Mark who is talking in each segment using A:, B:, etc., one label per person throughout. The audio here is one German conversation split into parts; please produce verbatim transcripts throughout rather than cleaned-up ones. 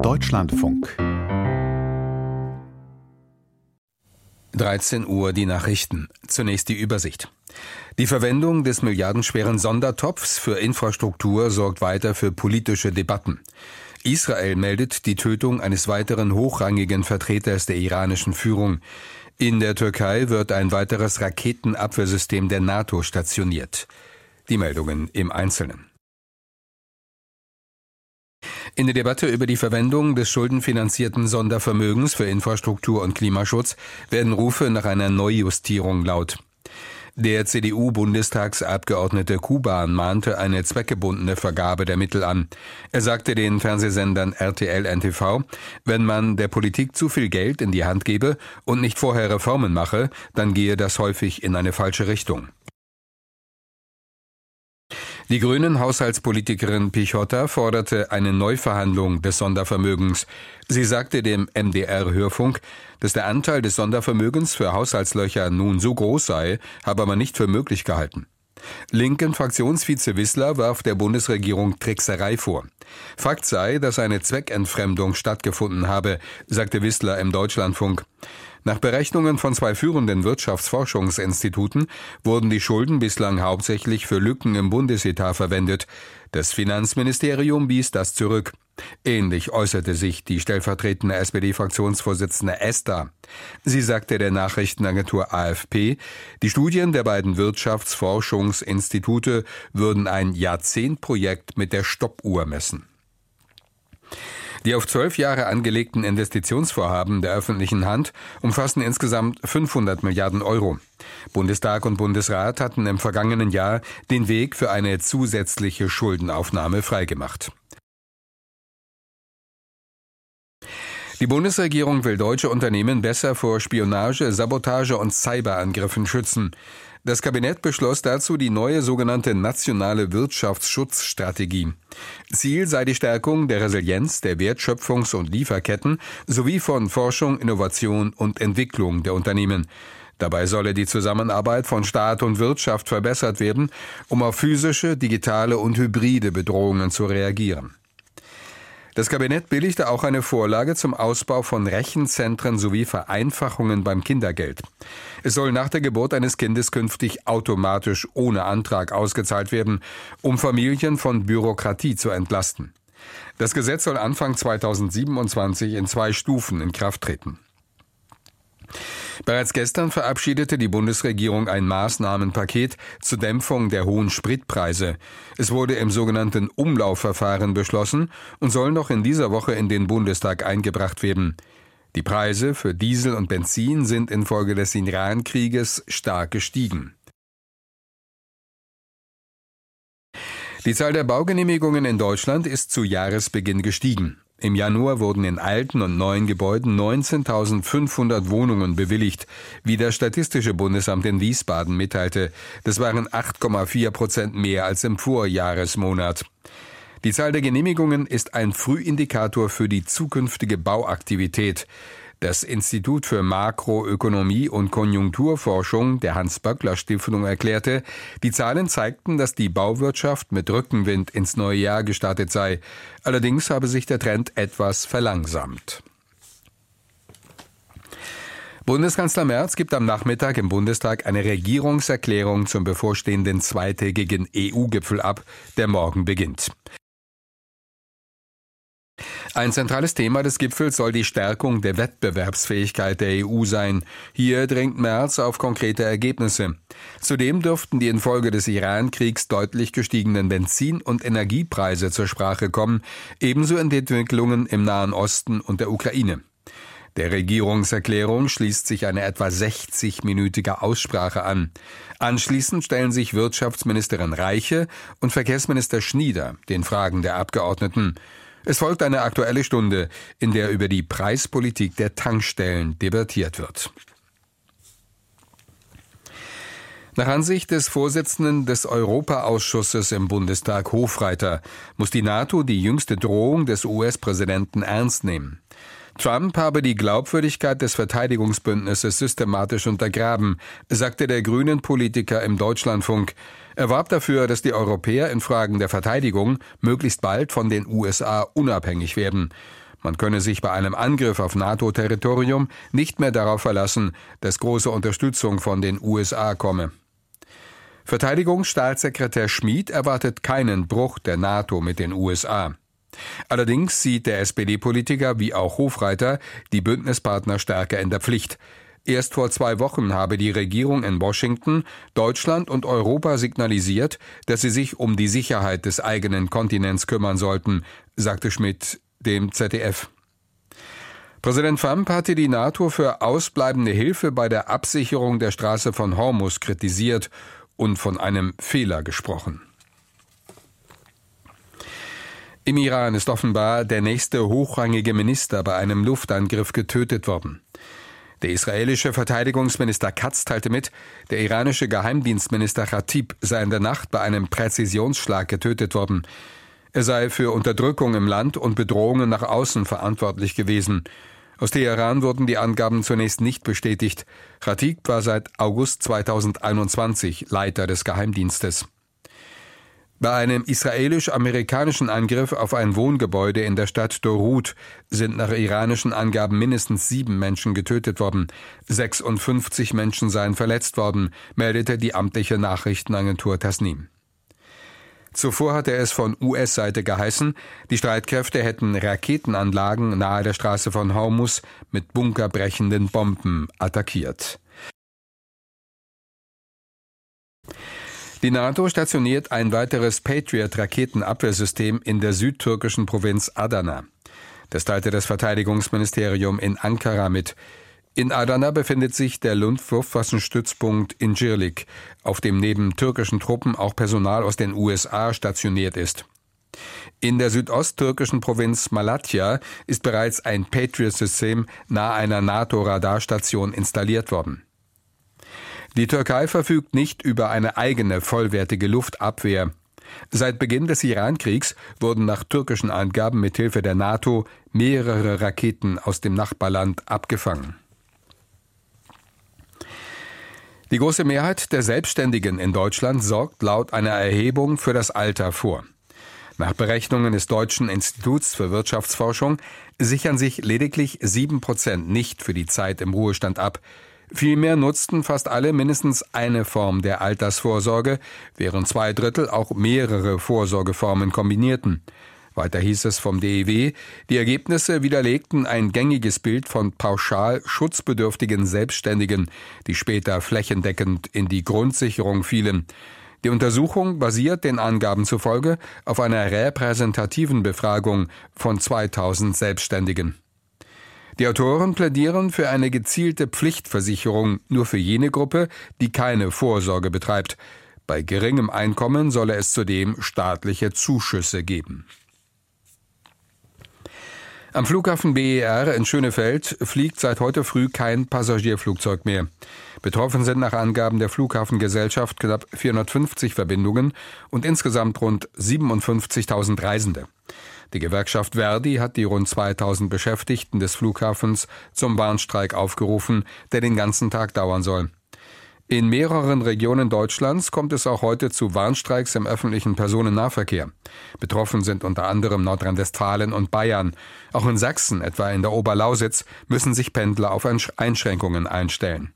A: Deutschlandfunk.
B: dreizehn Uhr die Nachrichten. Zunächst die Übersicht. Die Verwendung des milliardenschweren Sondertopfs für Infrastruktur sorgt weiter für politische Debatten. Israel meldet die Tötung eines weiteren hochrangigen Vertreters der iranischen Führung. In der Türkei wird ein weiteres Raketenabwehrsystem der NATO stationiert. Die Meldungen im Einzelnen. In der Debatte über die Verwendung des schuldenfinanzierten Sondervermögens für Infrastruktur und Klimaschutz werden Rufe nach einer Neujustierung laut. Der C D U-Bundestagsabgeordnete Kuban mahnte eine zweckgebundene Vergabe der Mittel an. Er sagte den Fernsehsendern R T L N T V, wenn man der Politik zu viel Geld in die Hand gebe und nicht vorher Reformen mache, dann gehe das häufig in eine falsche Richtung. Die Grünen-Haushaltspolitikerin Pichota forderte eine Neuverhandlung des Sondervermögens. Sie sagte dem M D R-Hörfunk, dass der Anteil des Sondervermögens für Haushaltslöcher nun so groß sei, habe man nicht für möglich gehalten. Linken Fraktionsvize Wissler warf der Bundesregierung Trickserei vor. Fakt sei, dass eine Zweckentfremdung stattgefunden habe, sagte Wissler im Deutschlandfunk. Nach Berechnungen von zwei führenden Wirtschaftsforschungsinstituten wurden die Schulden bislang hauptsächlich für Lücken im Bundesetat verwendet. Das Finanzministerium wies das zurück. Ähnlich äußerte sich die stellvertretende S P D-Fraktionsvorsitzende Esther. Sie sagte der Nachrichtenagentur A F P, die Studien der beiden Wirtschaftsforschungsinstitute würden ein Jahrzehntprojekt mit der Stoppuhr messen. Die auf zwölf Jahre angelegten Investitionsvorhaben der öffentlichen Hand umfassen insgesamt fünfhundert Milliarden Euro. Bundestag und Bundesrat hatten im vergangenen Jahr den Weg für eine zusätzliche Schuldenaufnahme freigemacht. Die Bundesregierung will deutsche Unternehmen besser vor Spionage, Sabotage und Cyberangriffen schützen. Das Kabinett beschloss dazu die neue sogenannte nationale Wirtschaftsschutzstrategie. Ziel sei die Stärkung der Resilienz der Wertschöpfungs- und Lieferketten sowie von Forschung, Innovation und Entwicklung der Unternehmen. Dabei solle die Zusammenarbeit von Staat und Wirtschaft verbessert werden, um auf physische, digitale und hybride Bedrohungen zu reagieren. Das Kabinett billigte auch eine Vorlage zum Ausbau von Rechenzentren sowie Vereinfachungen beim Kindergeld. Es soll nach der Geburt eines Kindes künftig automatisch ohne Antrag ausgezahlt werden, um Familien von Bürokratie zu entlasten. Das Gesetz soll Anfang zweitausendsiebenundzwanzig in zwei Stufen in Kraft treten. Bereits gestern verabschiedete die Bundesregierung ein Maßnahmenpaket zur Dämpfung der hohen Spritpreise. Es wurde im sogenannten Umlaufverfahren beschlossen und soll noch in dieser Woche in den Bundestag eingebracht werden. Die Preise für Diesel und Benzin sind infolge des Iran-Krieges stark gestiegen. Die Zahl der Baugenehmigungen in Deutschland ist zu Jahresbeginn gestiegen. Im Januar wurden in alten und neuen Gebäuden neunzehntausendfünfhundert Wohnungen bewilligt, wie das Statistische Bundesamt in Wiesbaden mitteilte. Das waren acht Komma vier Prozent mehr als im Vorjahresmonat. Die Zahl der Genehmigungen ist ein Frühindikator für die zukünftige Bauaktivität. Das Institut für Makroökonomie und Konjunkturforschung der Hans-Böckler-Stiftung erklärte, die Zahlen zeigten, dass die Bauwirtschaft mit Rückenwind ins neue Jahr gestartet sei. Allerdings habe sich der Trend etwas verlangsamt. Bundeskanzler Merz gibt am Nachmittag im Bundestag eine Regierungserklärung zum bevorstehenden zweitägigen E U-Gipfel ab, der morgen beginnt. Ein zentrales Thema des Gipfels soll die Stärkung der Wettbewerbsfähigkeit der E U sein. Hier dringt Merz auf konkrete Ergebnisse. Zudem dürften die infolge des Iran-Kriegs deutlich gestiegenen Benzin- und Energiepreise zur Sprache kommen, ebenso in Entwicklungen im Nahen Osten und der Ukraine. Der Regierungserklärung schließt sich eine etwa sechzig-minütige Aussprache an. Anschließend stellen sich Wirtschaftsministerin Reiche und Verkehrsminister Schnieder den Fragen der Abgeordneten. Es folgt eine Aktuelle Stunde, in der über die Preispolitik der Tankstellen debattiert wird. Nach Ansicht des Vorsitzenden des Europaausschusses im Bundestag Hofreiter muss die NATO die jüngste Drohung des U S-Präsidenten ernst nehmen. Trump habe die Glaubwürdigkeit des Verteidigungsbündnisses systematisch untergraben, sagte der Grünen-Politiker im Deutschlandfunk. Er warb dafür, dass die Europäer in Fragen der Verteidigung möglichst bald von den U S A unabhängig werden. Man könne sich bei einem Angriff auf NATO-Territorium nicht mehr darauf verlassen, dass große Unterstützung von den U S A komme. Verteidigungsstaatssekretär Schmid erwartet keinen Bruch der NATO mit den U S A. Allerdings sieht der S P D-Politiker wie auch Hofreiter die Bündnispartner stärker in der Pflicht. Erst vor zwei Wochen habe die Regierung in Washington Deutschland und Europa signalisiert, dass sie sich um die Sicherheit des eigenen Kontinents kümmern sollten, sagte Schmid dem Z D F. Präsident Trump hatte die NATO für ausbleibende Hilfe bei der Absicherung der Straße von Hormuz kritisiert und von einem Fehler gesprochen. Im Iran ist offenbar der nächste hochrangige Minister bei einem Luftangriff getötet worden. Der israelische Verteidigungsminister Katz teilte mit, der iranische Geheimdienstminister Khatib sei in der Nacht bei einem Präzisionsschlag getötet worden. Er sei für Unterdrückung im Land und Bedrohungen nach außen verantwortlich gewesen. Aus Teheran wurden die Angaben zunächst nicht bestätigt. Khatib war seit August zweitausendeinundzwanzig Leiter des Geheimdienstes. Bei einem israelisch-amerikanischen Angriff auf ein Wohngebäude in der Stadt Dorut sind nach iranischen Angaben mindestens sieben Menschen getötet worden. sechsundfünfzig Menschen seien verletzt worden, meldete die amtliche Nachrichtenagentur Tasnim. Zuvor hatte es von U S-Seite geheißen, die Streitkräfte hätten Raketenanlagen nahe der Straße von Hormuz mit bunkerbrechenden Bomben attackiert. Die NATO stationiert ein weiteres Patriot-Raketenabwehrsystem in der südtürkischen Provinz Adana. Das teilte das Verteidigungsministerium in Ankara mit. In Adana befindet sich der Luftwaffenstützpunkt Incirlik, auf dem neben türkischen Truppen auch Personal aus den U S A stationiert ist. In der südosttürkischen Provinz Malatya ist bereits ein Patriot-System nahe einer NATO-Radarstation installiert worden. Die Türkei verfügt nicht über eine eigene vollwertige Luftabwehr. Seit Beginn des Iran-Kriegs wurden nach türkischen Angaben mithilfe der NATO mehrere Raketen aus dem Nachbarland abgefangen. Die große Mehrheit der Selbstständigen in Deutschland sorgt laut einer Erhebung für das Alter vor. Nach Berechnungen des Deutschen Instituts für Wirtschaftsforschung sichern sich lediglich sieben Prozent nicht für die Zeit im Ruhestand ab. Vielmehr nutzten fast alle mindestens eine Form der Altersvorsorge, während zwei Drittel auch mehrere Vorsorgeformen kombinierten. Weiter hieß es vom D I W, die Ergebnisse widerlegten ein gängiges Bild von pauschal schutzbedürftigen Selbstständigen, die später flächendeckend in die Grundsicherung fielen. Die Untersuchung basiert den Angaben zufolge auf einer repräsentativen Befragung von zweitausend Selbstständigen. Die Autoren plädieren für eine gezielte Pflichtversicherung nur für jene Gruppe, die keine Vorsorge betreibt. Bei geringem Einkommen solle es zudem staatliche Zuschüsse geben. Am Flughafen B E R in Schönefeld fliegt seit heute früh kein Passagierflugzeug mehr. Betroffen sind nach Angaben der Flughafengesellschaft knapp vierhundertfünfzig Verbindungen und insgesamt rund siebenundfünfzigtausend Reisende. Die Gewerkschaft Verdi hat die rund zweitausend Beschäftigten des Flughafens zum Warnstreik aufgerufen, der den ganzen Tag dauern soll. In mehreren Regionen Deutschlands kommt es auch heute zu Warnstreiks im öffentlichen Personennahverkehr. Betroffen sind unter anderem Nordrhein-Westfalen und Bayern. Auch in Sachsen, etwa in der Oberlausitz, müssen sich Pendler auf Einschränkungen einstellen.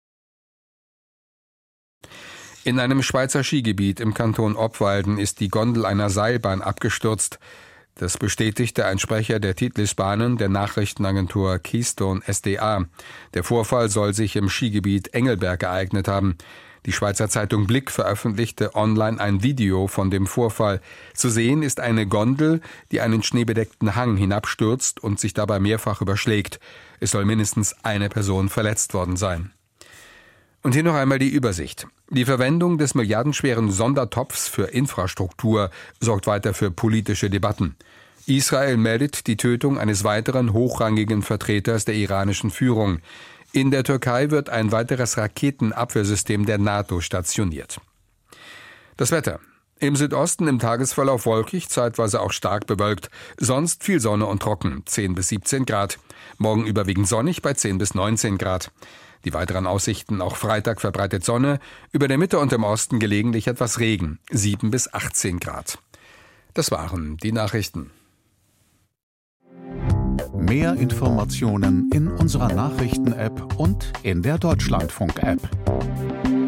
B: In einem Schweizer Skigebiet im Kanton Obwalden ist die Gondel einer Seilbahn abgestürzt. Das bestätigte ein Sprecher der Titlisbahnen der Nachrichtenagentur Keystone S D A. Der Vorfall soll sich im Skigebiet Engelberg ereignet haben. Die Schweizer Zeitung Blick veröffentlichte online ein Video von dem Vorfall. Zu sehen ist eine Gondel, die einen schneebedeckten Hang hinabstürzt und sich dabei mehrfach überschlägt. Es soll mindestens eine Person verletzt worden sein. Und hier noch einmal die Übersicht. Die Verwendung des milliardenschweren Sondertopfs für Infrastruktur sorgt weiter für politische Debatten. Israel meldet die Tötung eines weiteren hochrangigen Vertreters der iranischen Führung. In der Türkei wird ein weiteres Raketenabwehrsystem der NATO stationiert. Das Wetter. Im Südosten im Tagesverlauf wolkig, zeitweise auch stark bewölkt. Sonst viel Sonne und trocken, zehn bis siebzehn Grad. Morgen überwiegend sonnig bei zehn bis neunzehn Grad. Die weiteren Aussichten: auch Freitag verbreitet Sonne, über der Mitte und im Osten gelegentlich etwas Regen, sieben bis achtzehn Grad. Das waren die Nachrichten.
A: Mehr Informationen in unserer Nachrichten-App und in der Deutschlandfunk-App.